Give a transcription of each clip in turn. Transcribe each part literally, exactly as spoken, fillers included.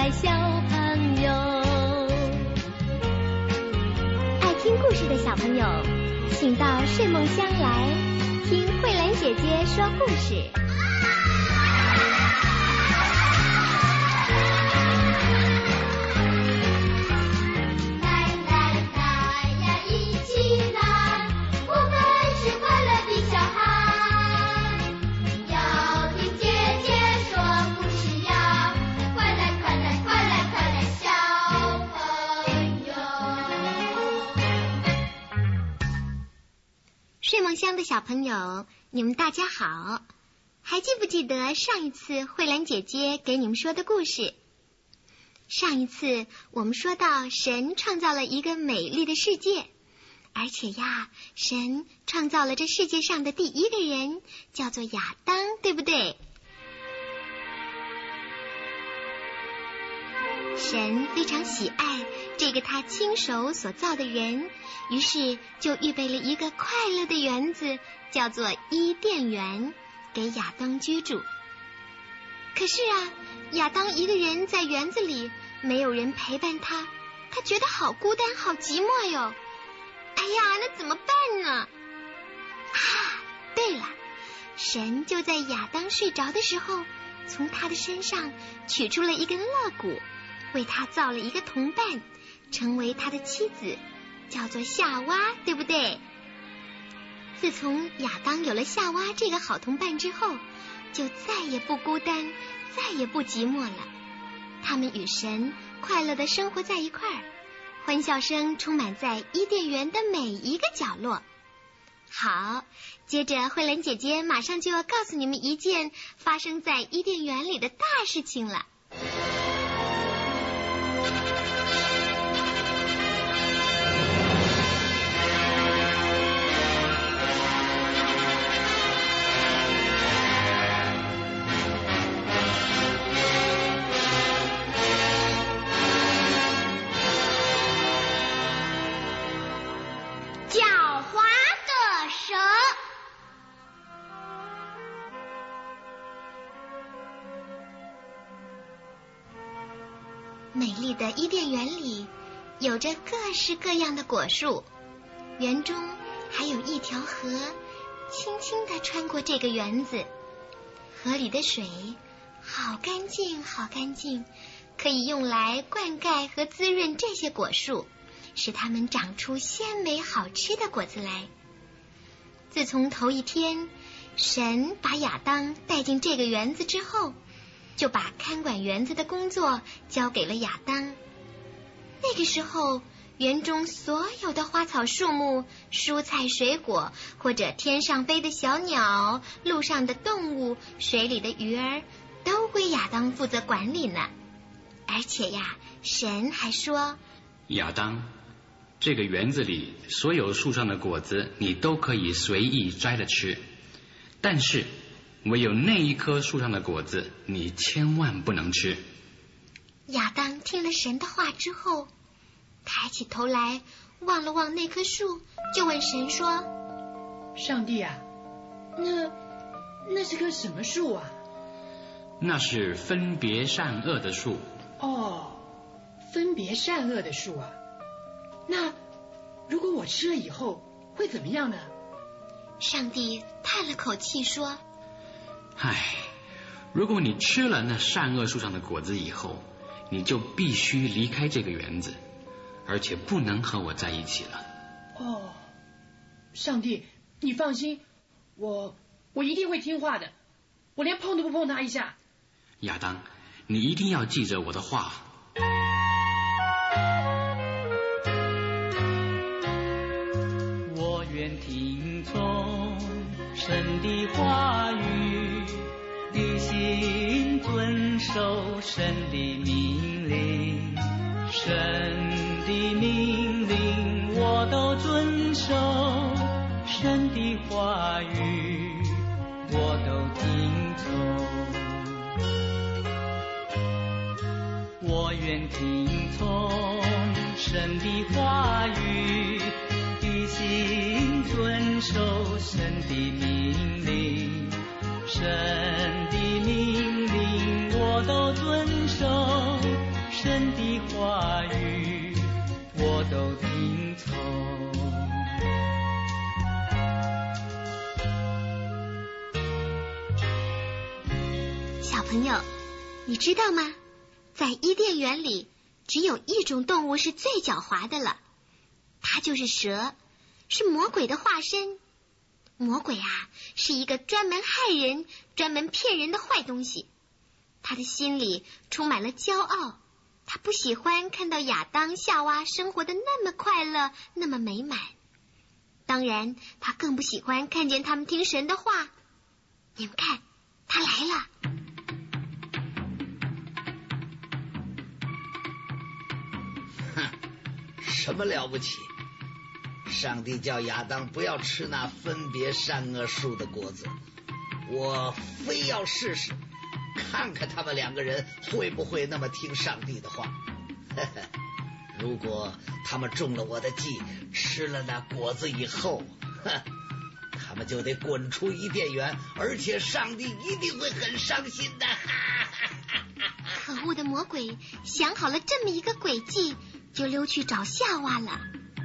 爱小朋友。爱听故事的小朋友，请到睡梦乡来听慧兰姐姐说故事。睡梦乡的小朋友，你们大家好，还记不记得上一次慧兰姐姐给你们说的故事？上一次我们说到神创造了一个美丽的世界，而且呀，神创造了这世界上的第一个人，叫做亚当，对不对？神非常喜爱这个他亲手所造的人，于是就预备了一个快乐的园子，叫做伊甸园，给亚当居住。可是啊，亚当一个人在园子里，没有人陪伴他，他觉得好孤单，好寂寞哟。哎呀，那怎么办呢？啊，对了，神就在亚当睡着的时候，从他的身上取出了一根肋骨，为他造了一个同伴，成为他的妻子，叫做夏娃，对不对？自从亚当有了夏娃这个好同伴之后，就再也不孤单，再也不寂寞了。他们与神快乐地生活在一块儿，欢笑声充满在伊甸园的每一个角落。好，接着慧兰姐姐马上就要告诉你们一件发生在伊甸园里的大事情了。美丽的伊甸园里有着各式各样的果树，园中还有一条河，轻轻地穿过这个园子。河里的水好干净好干净，可以用来灌溉和滋润这些果树，使它们长出鲜美好吃的果子来。自从头一天神把亚当带进这个园子之后，就把看管园子的工作交给了亚当。那个时候，园中所有的花草树木、蔬菜水果，或者天上飞的小鸟、路上的动物、水里的鱼儿，都归亚当负责管理呢。而且呀，神还说， 亚当，这个园子里所有树上的果子你都可以随意摘了吃，但是唯有那一棵树上的果子你千万不能吃。 亚当听了神的话之后，抬起头来望了望那棵树，就问神说， 上帝啊，那那是棵什么树啊？ 那是分别善恶的树。 哦，分别善恶的树啊。那如果我吃了以后会怎么样呢？ 上帝叹了口气说， 唉，如果你吃了那善恶树上的果子以后，你就必须离开这个园子，而且不能和我在一起了。 哦，上帝，你放心，我我一定会听话的，我连碰都不碰他一下。 亚当，你一定要记着我的话。 我愿听从神的话语，一心遵守神的命令，神的命令我都遵守，神的话语我都听从。我愿听从神的话语，一心遵守神的命令，神的命令我都遵守， 小朋友，你知道吗？在伊甸园里，只有一种动物是最狡猾的了，它就是蛇，是魔鬼的化身。魔鬼啊，是一个专门害人、专门骗人的坏东西。他的心里充满了骄傲，他不喜欢看到亚当、夏娃生活的那么快乐、那么美满。当然，他更不喜欢看见他们听神的话。你们看，他来了。 哼，什么了不起？上帝叫亚当不要吃那分别善恶树的果子，我非要试试，看看他们两个人会不会那么听上帝的话。如果他们中了我的计，吃了那果子以后，他们就得滚出伊甸园，而且上帝一定会很伤心的。 可恶的魔鬼想好了这么一个诡计，就溜去找夏娃了。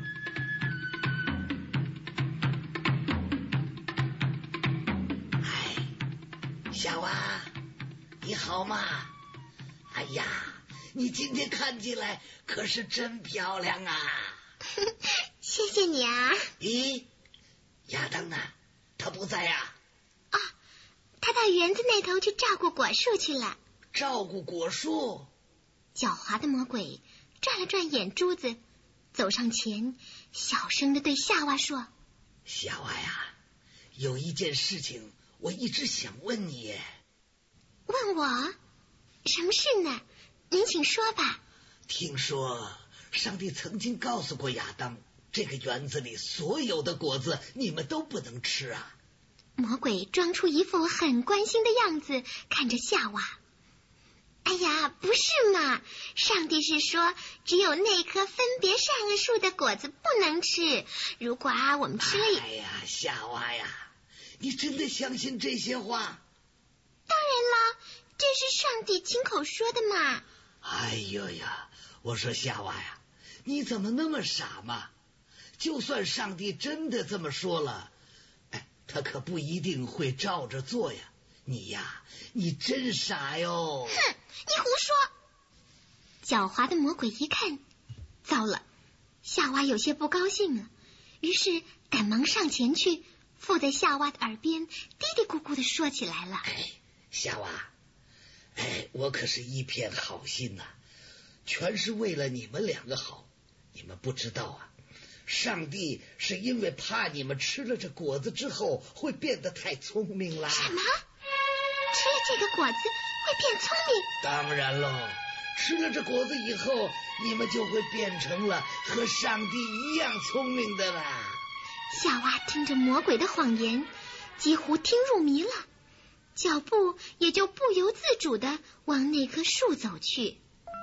夏娃，你好吗？哎呀，你今天看起来可是真漂亮啊！ 谢谢你啊。 咦，亚当呢？他不在呀？ 啊，他到园子那头去照顾果树去了。 照顾果树？ 狡猾的魔鬼转了转眼珠子，走上前，小声地对夏娃说：“ 夏娃呀，有一件事情我一直想问你耶。” 问我？什么事呢？您请说吧。 听说上帝曾经告诉过亚当，这个园子里所有的果子你们都不能吃啊。 魔鬼装出一副很关心的样子，看着夏娃。哎呀，不是嘛，上帝是说只有那棵分别善恶树的果子不能吃，如果啊我们吃了…… 哎呀，夏娃呀，你真的相信这些话？ 当然了，这是上帝亲口说的嘛。 哎呦呀，我说夏娃呀，你怎么那么傻嘛？就算上帝真的这么说了，哎，他可不一定会照着做呀。你呀，你真傻哟！ 哼，你胡说！狡猾的魔鬼一看，糟了，夏娃有些不高兴了，于是赶忙上前去，附在夏娃的耳边嘀嘀咕咕的说起来了。 哎，夏娃，哎，我可是一片好心呐、啊，全是为了你们两个好。你们不知道啊，上帝是因为怕你们吃了这果子之后会变得太聪明啦。 什么？吃了这个果子会变聪明？ 当然喽，吃了这果子以后，你们就会变成了和上帝一样聪明的啦。 夏娃听着魔鬼的谎言，几乎听入迷了，脚步也就不由自主地往那棵树走去。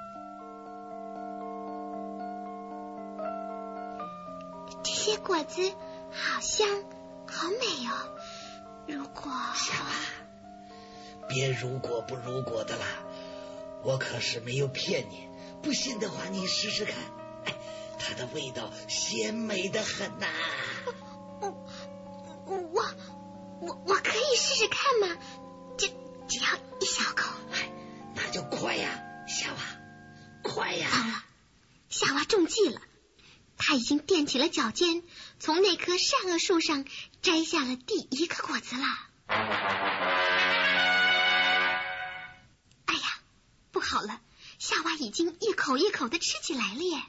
这些果子好香，好美哦。如果…… 夏娃，别如果不如果的啦，我可是没有骗你。不信的话，你试试看，哎，它的味道鲜美的很呐、啊。 我我我我可以试试看吗？只只要一小口。 哎，那就快呀，夏娃，快呀！ 糟了，夏娃中计了。他已经踮起了脚尖，从那棵善恶树上摘下了第一个果子了。哎呀，不好了，夏娃已经一口一口的吃起来了耶。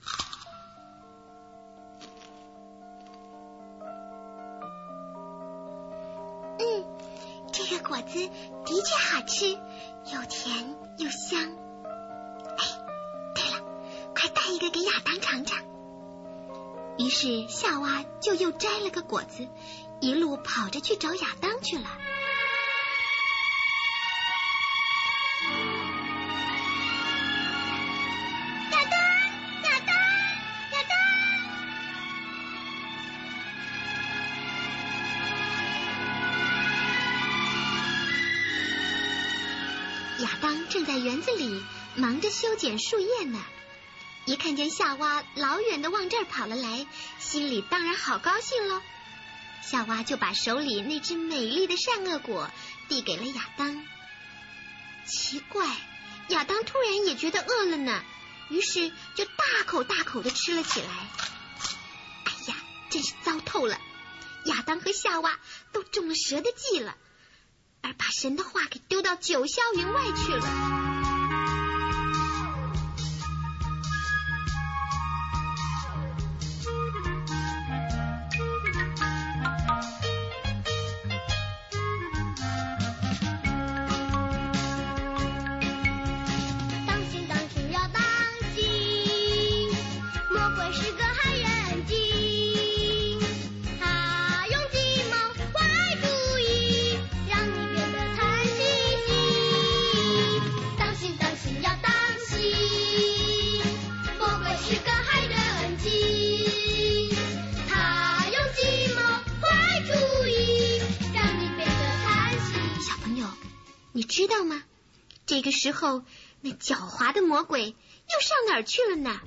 嗯，这个果子的确好吃，又甜又香。哎，对了，快带一个给亚当尝尝。于是夏娃就又摘了个果子，一路跑着去找亚当去了。亚当，亚当，亚当！亚当正在园子里忙着修剪树叶呢。一看见夏娃老远的往这儿跑了来，心里当然好高兴喽。夏娃就把手里那只美丽的善恶果递给了亚当。 奇怪，亚当突然也觉得饿了呢，于是就大口大口的吃了起来。哎呀，真是糟透了！亚当和夏娃都中了蛇的计了，而把神的话给丢到九霄云外去了。你知道吗？这个时候，那狡猾的魔鬼又上哪儿去了呢？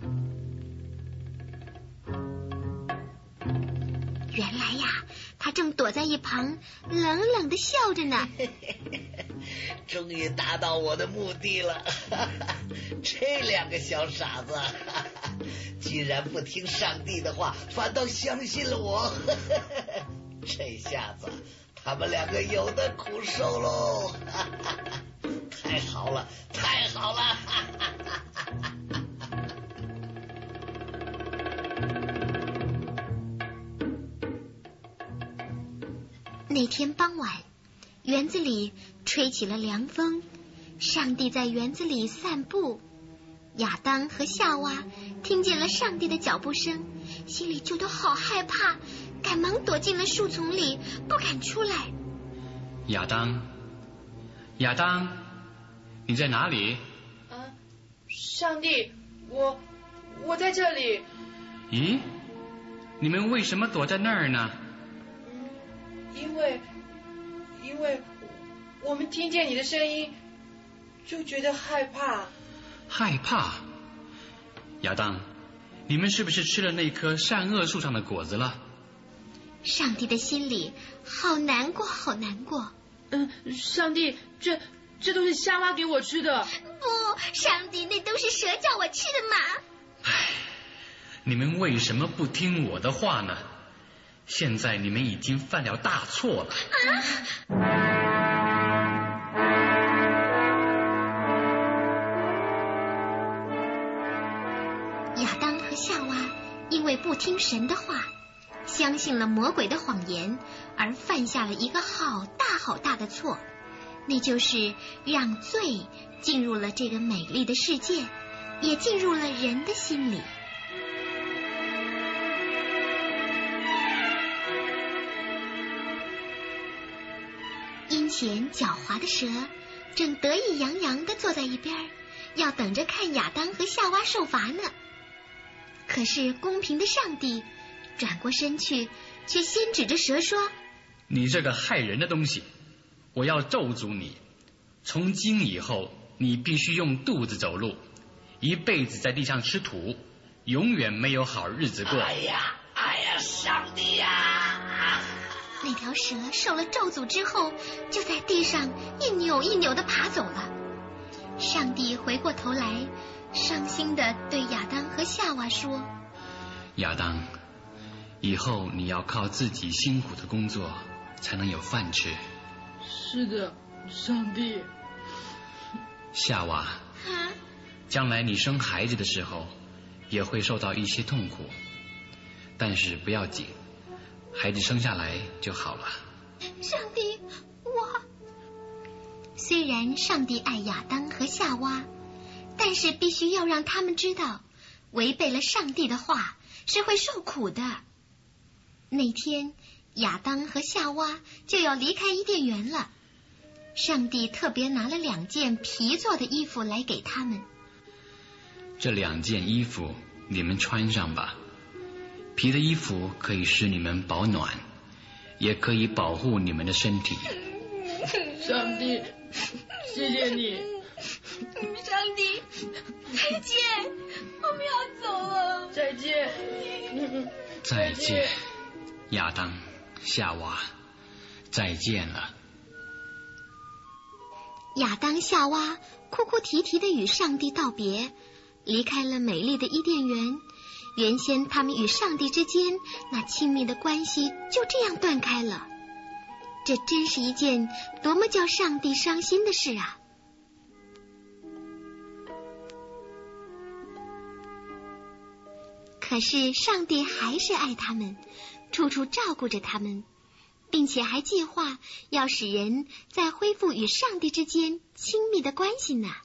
原来呀，他正躲在一旁冷冷的笑着呢。 终于达到我的目的了，这两个小傻子竟然不听上帝的话，反倒相信了我。这下子他们两个有的苦受喽！太好了，太好了！ 那天傍晚，园子里吹起了凉风，上帝在园子里散步。亚当和夏娃听见了上帝的脚步声，心里就都好害怕，赶忙躲进了树丛里，不敢出来。 亚当，亚当，你在哪里？ 啊，上帝，我我在这里。 咦，你们为什么躲在那儿呢？ 因为因为我们听见你的声音，就觉得害怕。 害怕？亚当，你们是不是吃了那棵善恶树上的果子了？ 上帝的心里好难过，好难过。 嗯，上帝，这这都是夏娃给我吃的。 不，上帝，那都是蛇叫我吃的嘛。 唉，你们为什么不听我的话呢？现在你们已经犯了大错了。 啊！亚当和夏娃因为不听神的话，相信了魔鬼的谎言，而犯下了一个好大好大的错，那就是让罪进入了这个美丽的世界，也进入了人的心里。阴险狡猾的蛇正得意洋洋地坐在一边，要等着看亚当和夏娃受罚呢。可是公平的上帝转过身去，却先指着蛇说： 你这个害人的东西，我要咒诅你，从今以后你必须用肚子走路，一辈子在地上吃土，永远没有好日子过。 哎呀哎呀，上帝呀！ 那条蛇受了咒诅之后，就在地上一扭一扭地爬走了。上帝回过头来，伤心地对亚当和夏娃说： 亚当，以后你要靠自己辛苦的工作才能有饭吃。 是的，上帝。 夏娃， 啊， 将来你生孩子的时候也会受到一些痛苦，但是不要紧，孩子生下来就好了。 上帝，我虽然上帝爱亚当和夏娃，但是必须要让他们知道，违背了上帝的话是会受苦的。那天亚当和夏娃就要离开伊甸园了，上帝特别拿了两件皮做的衣服来给他们。 这两件衣服你们穿上吧，皮的衣服可以使你们保暖，也可以保护你们的身体。 上帝，谢谢你。 上帝，再见，我们要走了。 再见。 再见，亚当、夏娃，再见了。 亚当夏娃哭哭啼啼地与上帝道别，离开了美丽的伊甸园。原先他们与上帝之间那亲密的关系就这样断开了，这真是一件多么叫上帝伤心的事啊！可是上帝还是爱他们，处处照顾着他们，并且还计划要使人再恢复与上帝之间亲密的关系呢。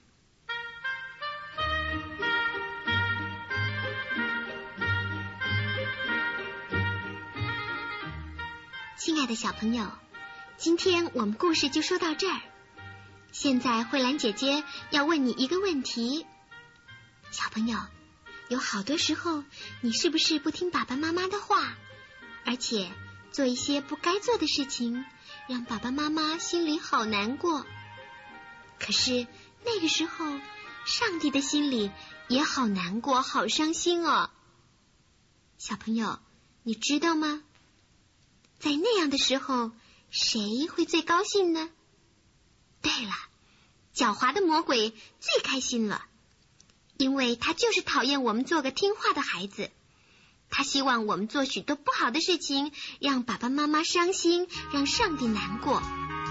亲爱的小朋友，今天我们故事就说到这儿。现在慧兰姐姐要问你一个问题，小朋友，有好多时候你是不是不听爸爸妈妈的话，而且做一些不该做的事情，让爸爸妈妈心里好难过？可是那个时候上帝的心里也好难过，好伤心哦。小朋友，你知道吗？在那样的时候，谁会最高兴呢？对了，狡猾的魔鬼最开心了，因为他就是讨厌我们做个听话的孩子。他希望我们做许多不好的事情，让爸爸妈妈伤心，让上帝难过。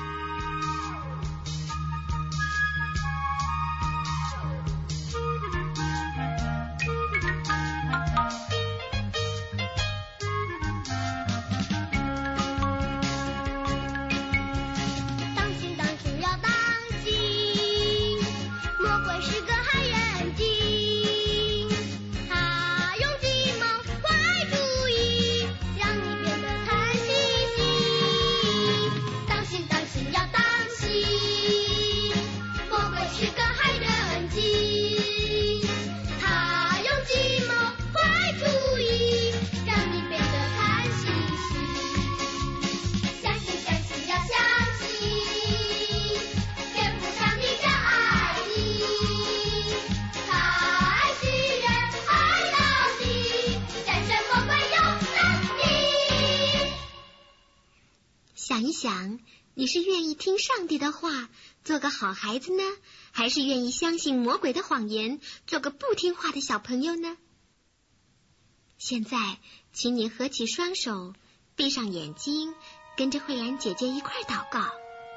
想一想，你是愿意听上帝的话，做个好孩子呢，还是愿意相信魔鬼的谎言，做个不听话的小朋友呢？现在，请你合起双手，闭上眼睛，跟着慧兰姐姐一块祷告。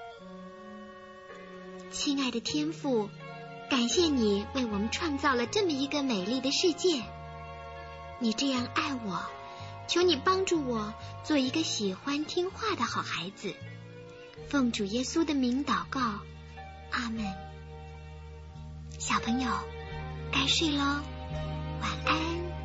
亲爱的天父，感谢你为我们创造了这么一个美丽的世界，你这样爱我，求你帮助我做一个喜欢听话的好孩子。奉主耶稣的名祷告，阿们。小朋友，该睡喽，晚安。